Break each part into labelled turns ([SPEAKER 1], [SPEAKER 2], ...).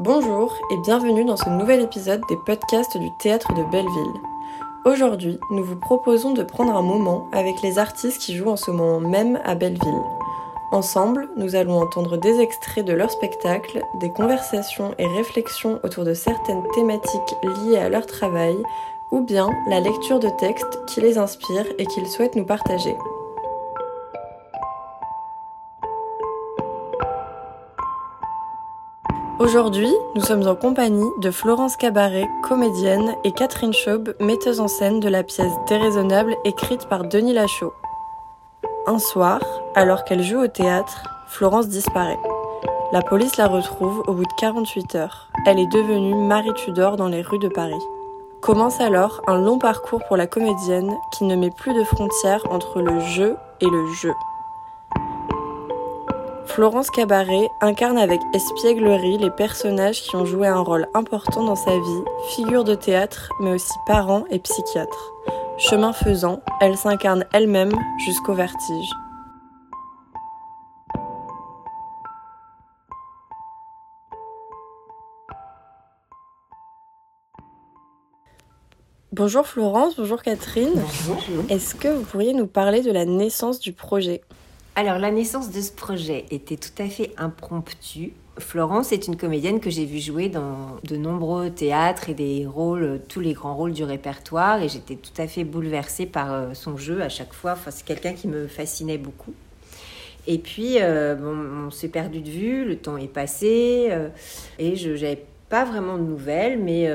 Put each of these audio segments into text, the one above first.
[SPEAKER 1] Bonjour et bienvenue dans ce nouvel épisode des podcasts du Théâtre de Belleville. Aujourd'hui, nous vous proposons de prendre un moment avec les artistes qui jouent en ce moment même à Belleville. Ensemble, nous allons entendre des extraits de leurs spectacles, des conversations et réflexions autour de certaines thématiques liées à leur travail, ou bien la lecture de textes qui les inspirent et qu'ils souhaitent nous partager. Aujourd'hui, nous sommes en compagnie de Florence Cabaret, comédienne, et Catherine Chaube, metteuse en scène de la pièce Déraisonnable écrite par Denis Lachaud. Un soir, alors qu'elle joue au théâtre, Florence disparaît. La police la retrouve au bout de 48 heures. Elle est devenue Marie Tudor dans les rues de Paris. Commence alors un long parcours pour la comédienne qui ne met plus de frontières entre le jeu et le jeu. Florence Cabaret incarne avec espièglerie les personnages qui ont joué un rôle important dans sa vie, figure de théâtre, mais aussi parents et psychiatre. Chemin faisant, elle s'incarne elle-même jusqu'au vertige. Bonjour Florence, bonjour Catherine.
[SPEAKER 2] Bonjour.
[SPEAKER 1] Est-ce que vous pourriez nous parler de la naissance du projet ?
[SPEAKER 2] Alors, la naissance de ce projet était tout à fait impromptue. Florence est une comédienne que j'ai vue jouer dans de nombreux théâtres et des rôles, tous les grands rôles du répertoire, et j'étais tout à fait bouleversée par son jeu à chaque fois. Enfin, c'est quelqu'un qui me fascinait beaucoup. Et puis, on s'est perdu de vue, le temps est passé, et je n'avais pas vraiment de nouvelles, mais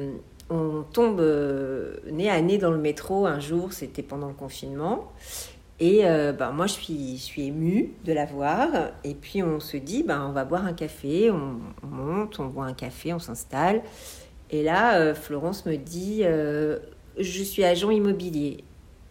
[SPEAKER 2] on tombe nez à nez dans le métro un jour, c'était pendant le confinement. Et moi, je suis émue de la voir. Et puis, on se dit, on va boire un café. On monte, on boit un café, on s'installe. Et là, Florence me dit, je suis agent immobilier.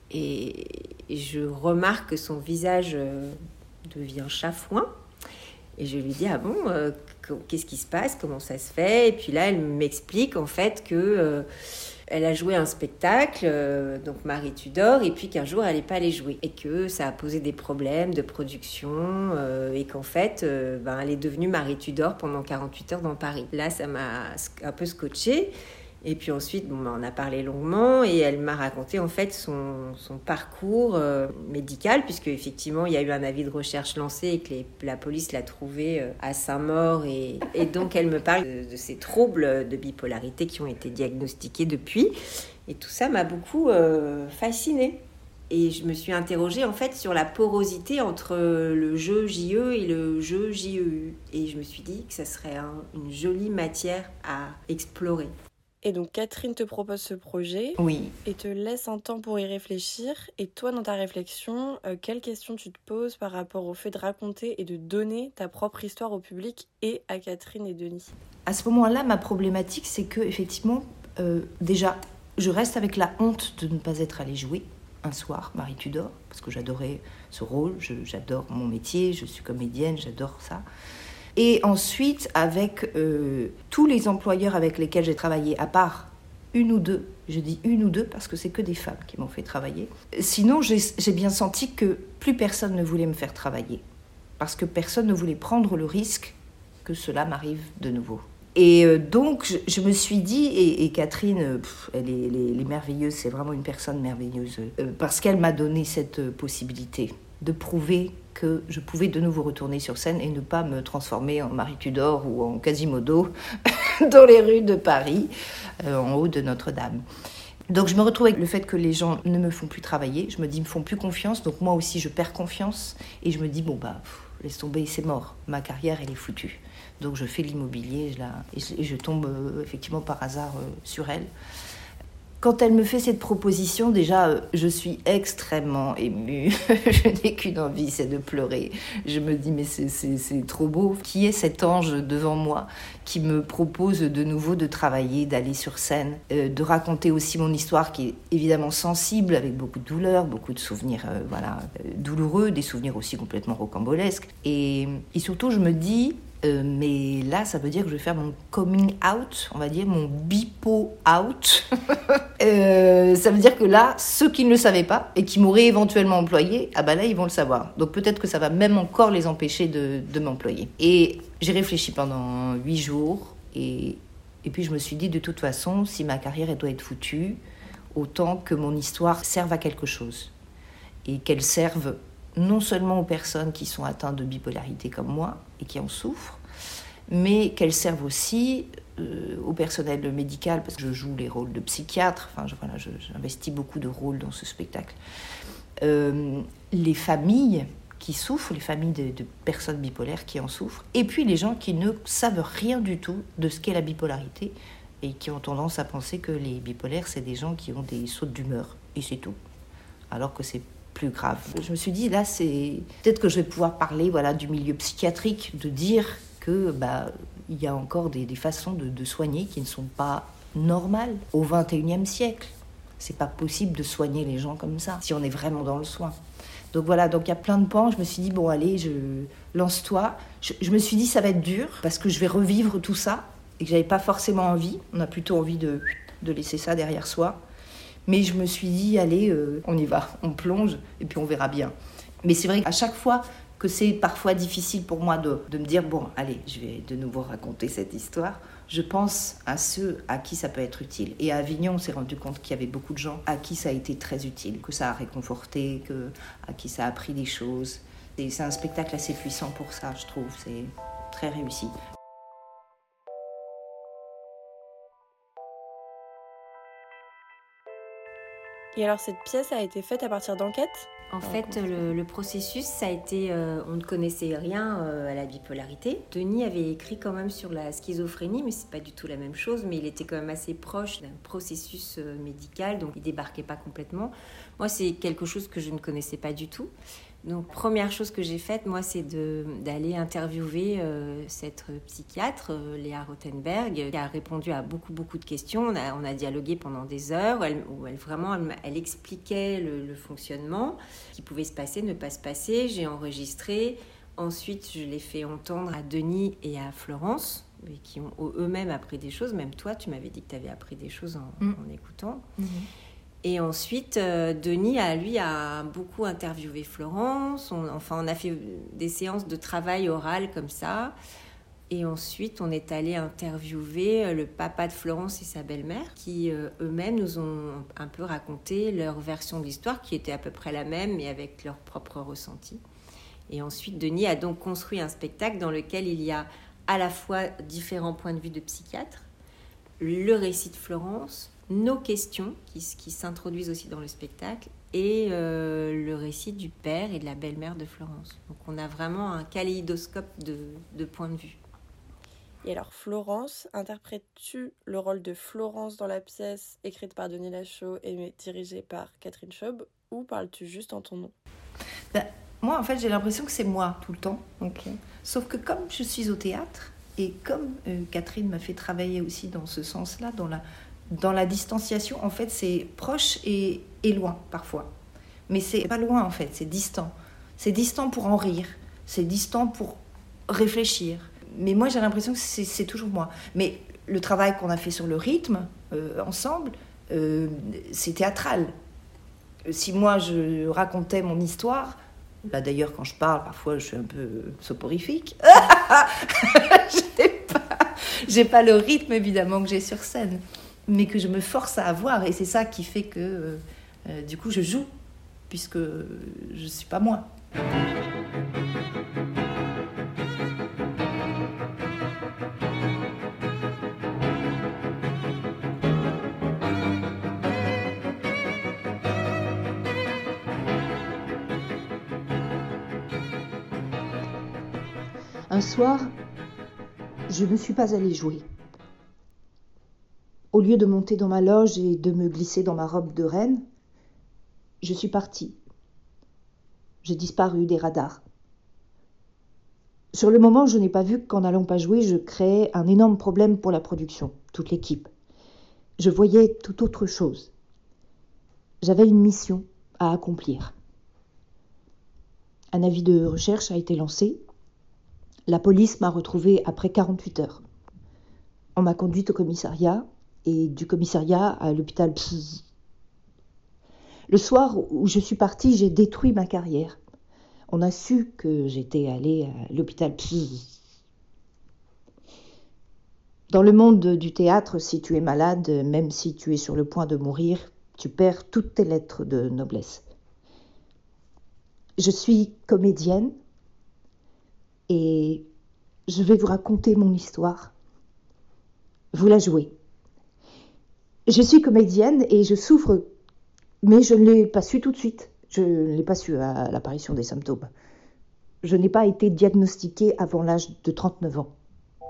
[SPEAKER 2] Et je remarque que son visage devient chafouin. Et je lui dis, ah bon, qu'est-ce qui se passe? Comment ça se fait? Et puis là, elle m'explique en fait que... elle a joué un spectacle, donc Marie Tudor, et puis qu'un jour, elle n'est pas allée jouer. Et que ça a posé des problèmes de production, et qu'en fait, elle est devenue Marie Tudor pendant 48 heures dans Paris. Là, ça m'a un peu scotché. Et puis ensuite, on a parlé longuement, et elle m'a raconté en fait son parcours médical, puisque effectivement, il y a eu un avis de recherche lancé et que la police l'a trouvée à Saint-Maur. Et donc, elle me parle de ces troubles de bipolarité qui ont été diagnostiqués depuis. Et tout ça m'a beaucoup fascinée. Et je me suis interrogée en fait sur la porosité entre le jeu JE et le jeu JEU. Et je me suis dit que ça serait une jolie matière à explorer.
[SPEAKER 1] Et donc Catherine te propose ce projet,
[SPEAKER 2] oui,
[SPEAKER 1] et te laisse un temps pour y réfléchir. Et toi, dans ta réflexion, quelles questions tu te poses par rapport au fait de raconter et de donner ta propre histoire au public et à Catherine et Denis ?
[SPEAKER 3] À ce moment-là, ma problématique, c'est que effectivement, déjà, je reste avec la honte de ne pas être allée jouer un soir Marie Tudor, parce que j'adorais ce rôle, j'adore mon métier, je suis comédienne, j'adore ça. Et ensuite, avec tous les employeurs avec lesquels j'ai travaillé, à part une ou deux, je dis une ou deux parce que c'est que des femmes qui m'ont fait travailler. Sinon, j'ai bien senti que plus personne ne voulait me faire travailler, parce que personne ne voulait prendre le risque que cela m'arrive de nouveau. Et donc, je me suis dit, et Catherine, elle est merveilleuse, c'est vraiment une personne merveilleuse, parce qu'elle m'a donné cette possibilité de prouver que je pouvais de nouveau retourner sur scène et ne pas me transformer en Marie Tudor ou en Quasimodo dans les rues de Paris, en haut de Notre-Dame. Donc je me retrouve avec le fait que les gens ne me font plus travailler, je me dis, ils me font plus confiance, donc moi aussi je perds confiance, et je me dis, laisse tomber, c'est mort, ma carrière elle est foutue. Donc je fais l'immobilier, et je tombe effectivement par hasard sur elle. Quand elle me fait cette proposition, déjà, je suis extrêmement émue. Je n'ai qu'une envie, c'est de pleurer. Je me dis, mais c'est trop beau. Qui est cet ange devant moi qui me propose de nouveau de travailler, d'aller sur scène, de raconter aussi mon histoire qui est évidemment sensible, avec beaucoup de douleurs, beaucoup de souvenirs douloureux, des souvenirs aussi complètement rocambolesques. Et surtout, je me dis... mais là, ça veut dire que je vais faire mon coming out, on va dire mon bipo out. Ça veut dire que là, ceux qui ne le savaient pas et qui m'auraient éventuellement employé, là, ils vont le savoir. Donc peut-être que ça va même encore les empêcher de m'employer. Et j'ai réfléchi pendant 8 jours Et puis je me suis dit, de toute façon, si ma carrière elle doit être foutue, autant que mon histoire serve à quelque chose. Et qu'elle serve non seulement aux personnes qui sont atteintes de bipolarité comme moi et qui en souffrent, mais qu'elle serve aussi au personnel médical, parce que je joue les rôles de psychiatre, j'investis beaucoup de rôles dans ce spectacle. Les familles qui souffrent, les familles de personnes bipolaires qui en souffrent, et puis les gens qui ne savent rien du tout de ce qu'est la bipolarité et qui ont tendance à penser que les bipolaires, c'est des gens qui ont des sautes d'humeur, et c'est tout. Alors que c'est plus grave. Je me suis dit, là, c'est peut-être que je vais pouvoir parler du milieu psychiatrique, de dire que il y a encore des façons de soigner qui ne sont pas normales au XXIe siècle. C'est pas possible de soigner les gens comme ça, si on est vraiment dans le soin. Donc voilà, donc il y a plein de pans. Je me suis dit, bon allez, lance-toi. Je me suis dit, ça va être dur, parce que je vais revivre tout ça, et que j'avais pas forcément envie. On a plutôt envie de laisser ça derrière soi. Mais je me suis dit, allez, on y va, on plonge, et puis on verra bien. Mais c'est vrai qu'à chaque fois que c'est parfois difficile pour moi de me dire, bon, allez, je vais de nouveau raconter cette histoire, je pense à ceux à qui ça peut être utile. Et à Avignon, on s'est rendu compte qu'il y avait beaucoup de gens à qui ça a été très utile, que ça a réconforté, à qui ça a appris des choses. Et c'est un spectacle assez puissant pour ça, je trouve. C'est très réussi.
[SPEAKER 1] Et alors, cette pièce a été faite à partir d'enquêtes ?
[SPEAKER 2] En fait, le processus, ça a été... on ne connaissait rien à la bipolarité. Denis avait écrit quand même sur la schizophrénie, mais c'est pas du tout la même chose. Mais il était quand même assez proche d'un processus médical, donc il débarquait pas complètement. Moi, c'est quelque chose que je ne connaissais pas du tout. Donc, première chose que j'ai faite, moi, c'est d'aller interviewer cette psychiatre, Léa Rothenberg, qui a répondu à beaucoup de questions. On a dialogué pendant des heures, où elle expliquait le fonctionnement, ce qui pouvait se passer, ne pas se passer. J'ai enregistré. Ensuite, je l'ai fait entendre à Denis et à Florence, qui ont eux-mêmes appris des choses. Même toi, tu m'avais dit que tu avais appris des choses en écoutant. Mm-hmm. Et ensuite, Denis, lui, a beaucoup interviewé Florence. On a fait des séances de travail oral comme ça. Et ensuite, on est allé interviewer le papa de Florence et sa belle-mère, qui eux-mêmes nous ont un peu raconté leur version de l'histoire, qui était à peu près la même, mais avec leur propre ressenti. Et ensuite, Denis a donc construit un spectacle dans lequel il y a à la fois différents points de vue de psychiatres, le récit de Florence, nos questions qui s'introduisent aussi dans le spectacle et le récit du père et de la belle-mère de Florence. Donc on a vraiment un kaléidoscope de points de vue.
[SPEAKER 1] Et alors Florence, interprètes-tu le rôle de Florence dans la pièce écrite par Denis Lachaud et dirigée par Catherine Chaub, ou parles-tu juste en ton nom ?
[SPEAKER 3] Moi en fait j'ai l'impression que c'est moi tout le temps. Okay. Sauf que comme je suis au théâtre et comme Catherine m'a fait travailler aussi dans ce sens-là, dans la distanciation, en fait, c'est proche et loin, parfois. Mais c'est pas loin, en fait, c'est distant. C'est distant pour en rire, c'est distant pour réfléchir. Mais moi, j'ai l'impression que c'est toujours moi. Mais le travail qu'on a fait sur le rythme, ensemble, c'est théâtral. Si moi, je racontais mon histoire, là, d'ailleurs, quand je parle, parfois, je suis un peu soporifique. J'ai pas le rythme, évidemment, que j'ai sur scène, mais que je me force à avoir, et c'est ça qui fait que du coup je joue, puisque je ne suis pas moi.
[SPEAKER 4] Un soir, je ne suis pas allée jouer. Au lieu de monter dans ma loge et de me glisser dans ma robe de reine, je suis partie. J'ai disparu des radars. Sur le moment, je n'ai pas vu qu'en n'allant pas jouer, je créais un énorme problème pour la production, toute l'équipe. Je voyais tout autre chose. J'avais une mission à accomplir. Un avis de recherche a été lancé. La police m'a retrouvée après 48 heures. On m'a conduite au commissariat et du commissariat à l'hôpital Pss. Le soir où je suis partie, j'ai détruit ma carrière. On a su que j'étais allée à l'hôpital Pss. Dans le monde du théâtre, si tu es malade, même si tu es sur le point de mourir, tu perds toutes tes lettres de noblesse. Je suis comédienne et je vais vous raconter mon histoire. Vous la jouez. Je suis comédienne et je souffre, mais je ne l'ai pas su tout de suite. Je ne l'ai pas su à l'apparition des symptômes. Je n'ai pas été diagnostiquée avant l'âge de 39 ans.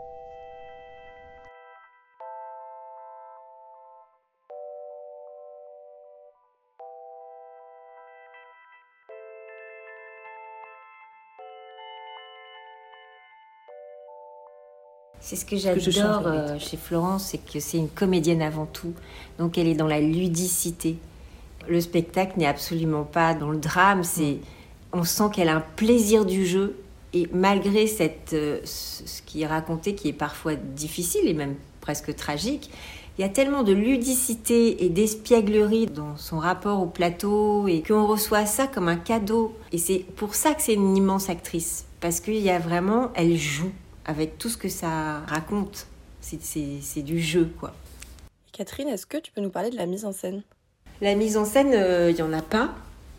[SPEAKER 2] C'est ce que j'adore chez Florence, c'est que c'est une comédienne avant tout. Donc elle est dans la ludicité. Le spectacle n'est absolument pas dans le drame. On sent qu'elle a un plaisir du jeu. Et malgré ce qui est raconté, qui est parfois difficile et même presque tragique, il y a tellement de ludicité et d'espièglerie dans son rapport au plateau et qu'on reçoit ça comme un cadeau. Et c'est pour ça que c'est une immense actrice. Parce qu'il y a vraiment, elle joue avec tout ce que ça raconte. C'est du jeu, quoi.
[SPEAKER 1] Catherine, est-ce que tu peux nous parler de la mise en scène ?
[SPEAKER 2] La mise en scène, il n'y en a pas.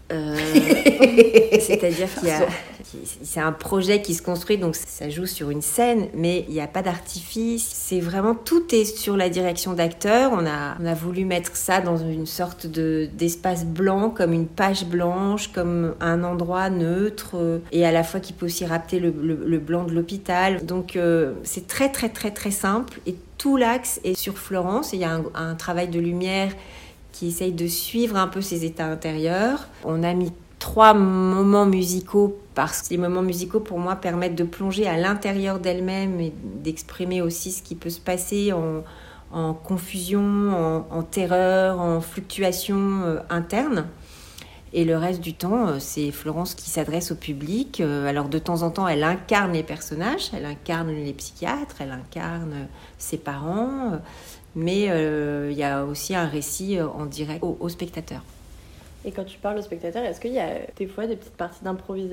[SPEAKER 2] C'est-à-dire c'est un projet qui se construit, donc ça joue sur une scène, mais il n'y a pas d'artifice. C'est vraiment, tout est sur la direction d'acteur. On a voulu mettre ça dans une sorte d'espace blanc, comme une page blanche, comme un endroit neutre, et à la fois qui peut aussi rappeler le blanc de l'hôpital. Donc c'est très très très très simple, et tout l'axe est sur Florence. Et il y a un travail de lumière qui essaye de suivre un peu ses états intérieurs. On a mis 3 moments musicaux, parce que les moments musicaux, pour moi, permettent de plonger à l'intérieur d'elle-même et d'exprimer aussi ce qui peut se passer en confusion, en terreur, en fluctuation interne. Et le reste du temps, c'est Florence qui s'adresse au public. Alors de temps en temps, elle incarne les personnages, elle incarne les psychiatres, elle incarne ses parents, mais il y a aussi un récit en direct au spectateur.
[SPEAKER 1] Et quand tu parles au spectateur, est-ce qu'il y a des fois des petites parties d'improvisation ?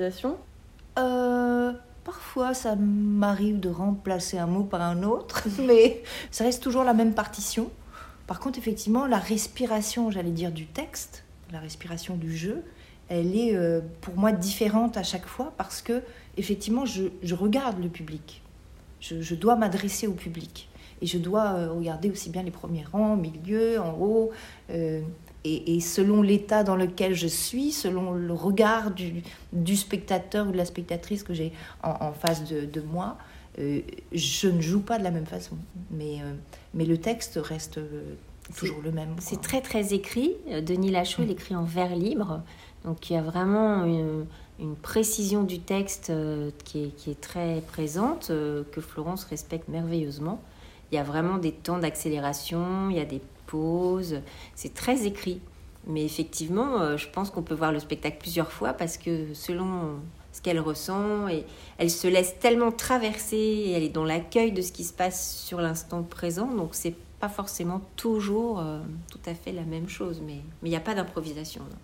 [SPEAKER 3] Parfois, ça m'arrive de remplacer un mot par un autre, mais ça reste toujours la même partition. Par contre, effectivement, la respiration, j'allais dire, du texte, la respiration du jeu, elle est pour moi différente à chaque fois, parce que effectivement, je regarde le public. Je dois m'adresser au public. Et je dois regarder aussi bien les premiers rangs, au milieu, en haut. Et selon l'état dans lequel je suis, selon le regard du spectateur ou de la spectatrice que j'ai en face de moi, je ne joue pas de la même façon. Mais le texte reste toujours le même.
[SPEAKER 2] C'est très très écrit. Denis Lachaud, il écrit en vers libre. Donc il y a vraiment une précision du texte qui est très présente, que Florence respecte merveilleusement. Il y a vraiment des temps d'accélération, il y a des pauses, c'est très écrit. Mais effectivement, je pense qu'on peut voir le spectacle plusieurs fois, parce que selon ce qu'elle ressent, et elle se laisse tellement traverser, et elle est dans l'accueil de ce qui se passe sur l'instant présent, donc c'est pas forcément toujours tout à fait la même chose, mais il n'y a pas d'improvisation, non.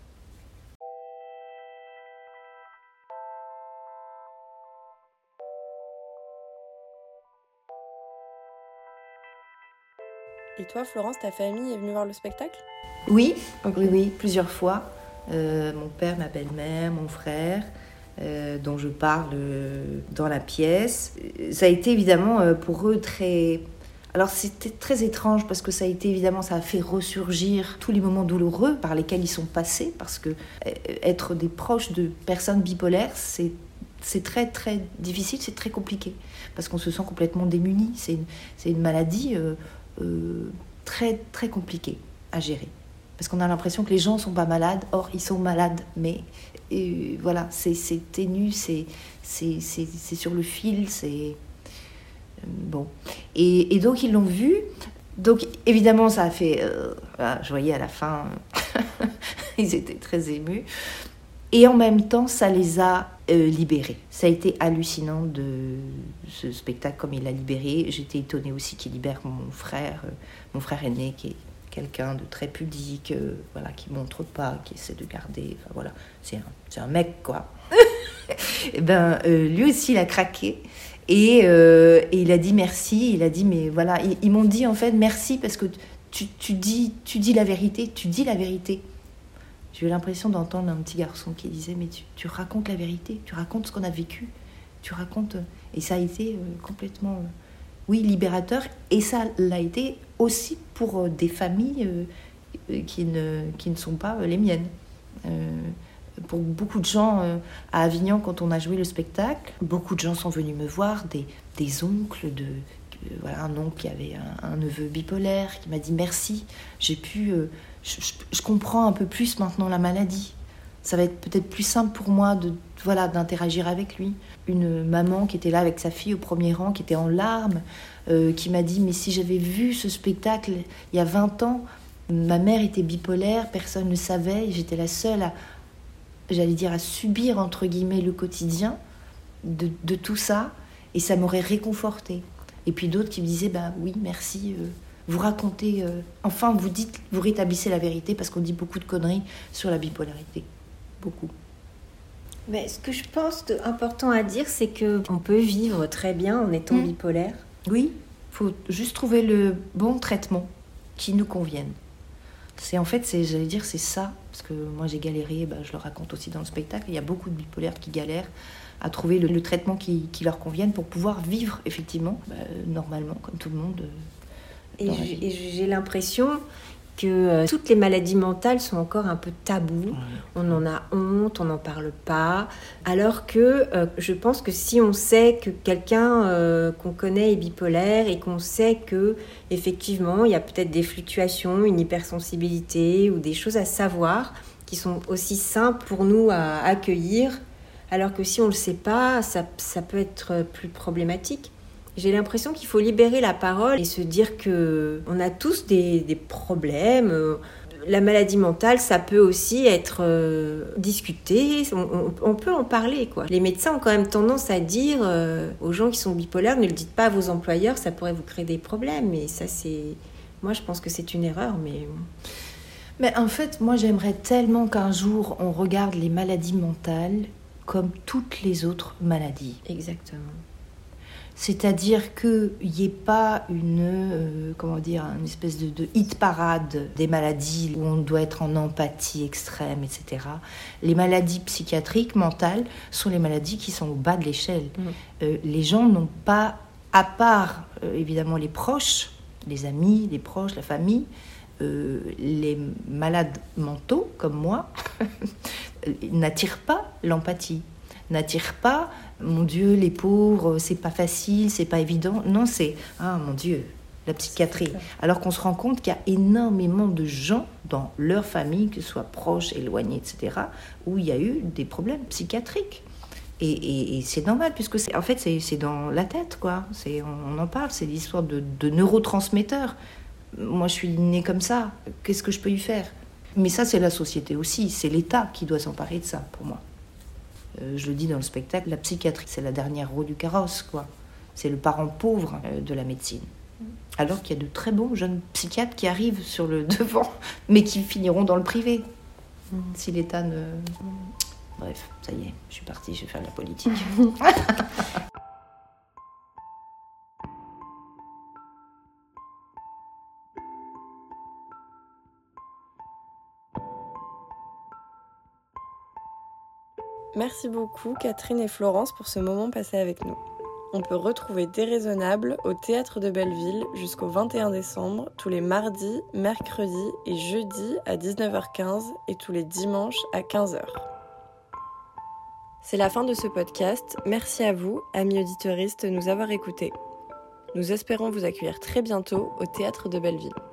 [SPEAKER 1] Et toi, Florence, ta famille est venue voir le spectacle ?
[SPEAKER 3] Oui, plusieurs fois. Mon père, ma belle-mère, mon frère, dont je parle dans la pièce. Ça a été évidemment pour eux très... Alors c'était très étrange, parce que ça a fait ressurgir tous les moments douloureux par lesquels ils sont passés, parce que être des proches de personnes bipolaires, c'est très très difficile, c'est très compliqué, parce qu'on se sent complètement démuni. C'est une maladie très très compliquée à gérer, parce qu'on a l'impression que les gens sont pas malades, or ils sont malades, mais voilà, c'est ténu, c'est sur le fil, c'est bon. Et donc ils l'ont vu, donc évidemment ça a fait je voyais à la fin ils étaient très émus, et en même temps ça les a libérés. Ça a été hallucinant, de ce spectacle, comme il l'a libéré. J'étais étonnée aussi qu'il libère mon frère aîné, qui est quelqu'un de très pudique, voilà, qui montre pas, qui essaie de garder. Enfin voilà, c'est un mec quoi. Et lui aussi il a craqué et il a dit merci. Il a dit mais voilà, ils m'ont dit en fait merci parce que tu dis la vérité, tu dis la vérité. J'ai eu l'impression d'entendre un petit garçon qui disait mais tu racontes la vérité, tu racontes ce qu'on a vécu, tu racontes. Et ça a été complètement libérateur, et ça l'a été aussi pour des familles qui ne sont pas les miennes. Pour beaucoup de gens à Avignon, quand on a joué le spectacle, beaucoup de gens sont venus me voir, des oncles, un oncle qui avait un neveu bipolaire qui m'a dit merci, j'ai pu, je comprends un peu plus maintenant la maladie. Ça va être peut-être plus simple pour moi d'interagir avec lui. Une maman qui était là avec sa fille au premier rang, qui était en larmes, qui m'a dit mais si j'avais vu ce spectacle il y a 20 ans, ma mère était bipolaire, personne ne le savait, j'étais la seule à subir entre guillemets le quotidien de tout ça, et ça m'aurait réconfortée. Et puis d'autres qui me disaient oui merci, vous racontez, enfin vous rétablissez la vérité, parce qu'on dit beaucoup de conneries sur la bipolarité, beaucoup.
[SPEAKER 2] Mais ce que je pense important à dire, c'est qu'on peut vivre très bien en étant bipolaire.
[SPEAKER 3] Oui, il faut juste trouver le bon traitement qui nous convienne. C'est ça, parce que moi j'ai galéré, je le raconte aussi dans le spectacle, il y a beaucoup de bipolaires qui galèrent à trouver le traitement qui leur convienne pour pouvoir vivre effectivement, normalement, comme tout le monde.
[SPEAKER 2] Et j'ai l'impression que toutes les maladies mentales sont encore un peu taboues. On en a honte, on n'en parle pas. Alors que je pense que si on sait que quelqu'un qu'on connaît est bipolaire, et qu'on sait que effectivement il y a peut-être des fluctuations, une hypersensibilité ou des choses à savoir qui sont aussi simples pour nous à accueillir, alors que si on ne le sait pas, ça peut être plus problématique. J'ai l'impression qu'il faut libérer la parole et se dire qu'on a tous des problèmes. La maladie mentale, ça peut aussi être discuté, on peut en parler, quoi. Les médecins ont quand même tendance à dire aux gens qui sont bipolaires, ne le dites pas à vos employeurs, ça pourrait vous créer des problèmes. Et ça, moi, je pense que c'est une erreur,
[SPEAKER 3] Mais en fait, moi, j'aimerais tellement qu'un jour, on regarde les maladies mentales comme toutes les autres maladies.
[SPEAKER 2] Exactement.
[SPEAKER 3] C'est-à-dire qu'il n'y ait pas une espèce de hit parade des maladies où on doit être en empathie extrême, etc. Les maladies psychiatriques, mentales, sont les maladies qui sont au bas de l'échelle. Les gens n'ont pas, à part évidemment les proches, les amis, les proches, la famille, les malades mentaux comme moi n'attirent pas l'empathie, n'attirent pas mon Dieu, les pauvres, c'est pas facile, c'est pas évident. Non, c'est mon Dieu, la psychiatrie. Alors qu'on se rend compte qu'il y a énormément de gens dans leur famille, que ce soit proches, éloignés, etc., où il y a eu des problèmes psychiatriques. Et c'est normal, puisque c'est dans la tête, quoi. On en parle, c'est l'histoire de neurotransmetteurs. Moi, je suis née comme ça. Qu'est-ce que je peux y faire ? Mais ça, c'est la société aussi. C'est l'État qui doit s'emparer de ça, pour moi. Je le dis dans le spectacle, la psychiatrie, c'est la dernière roue du carrosse, quoi. C'est le parent pauvre de la médecine. Alors qu'il y a de très bons jeunes psychiatres qui arrivent sur le devant, mais qui finiront dans le privé. Si l'État ne... Bref, ça y est, je suis partie, je vais faire de la politique.
[SPEAKER 1] Merci beaucoup Catherine et Florence pour ce moment passé avec nous. On peut retrouver Déraisonnable au Théâtre de Belleville jusqu'au 21 décembre, tous les mardis, mercredis et jeudis à 19h15 et tous les dimanches à 15h. C'est la fin de ce podcast. Merci à vous, amis auditeuristes, de nous avoir écoutés. Nous espérons vous accueillir très bientôt au Théâtre de Belleville.